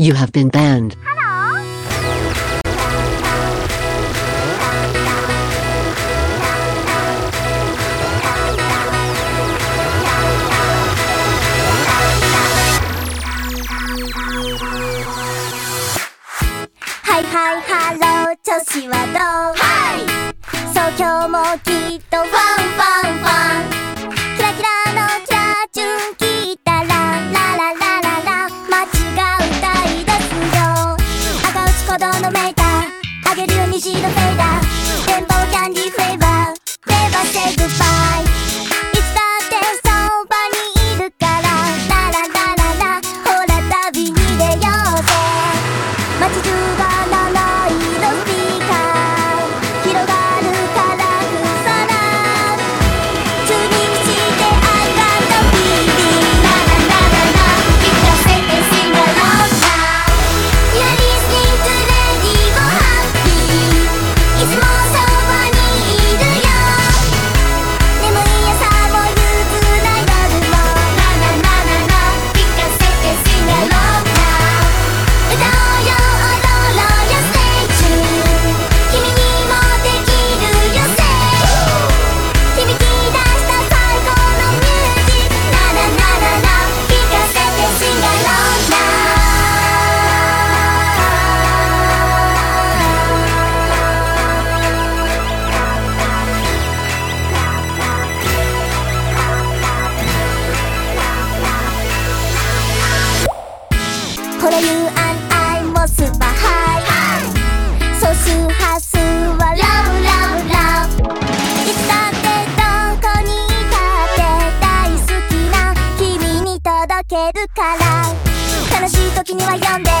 You have been banned. はいはいハロー調子はどう？そう今日もきっとファンファンファンキラキラのキラチュン聞いたらラララララ街が歌い出すよ。赤内鼓動のメーターあげるよ虹のフェイダー電波はキャンディーフレーバーNever say goodbyeいつだってそばにいるからラララララほら旅に出ようぜ街中が七色スピーカー広がるカラフル空チューニングして I got the feeling ラララララ聞かせて Sing along now You're listening to Radio Happy いつもそばにいるよ眠い朝も憂鬱な夜もラララララ聞かせて Sing along now 歌おうよ踊ろうよ Stay tuned 君にもできるよ Say 響き出した最高のミュージックラララララ聞かせて Sing along nowこれ You and I もスーパーハイ総周波数は Love Love Love いつだってどこにいたって大好きな君に届けるから悲しい時には呼んで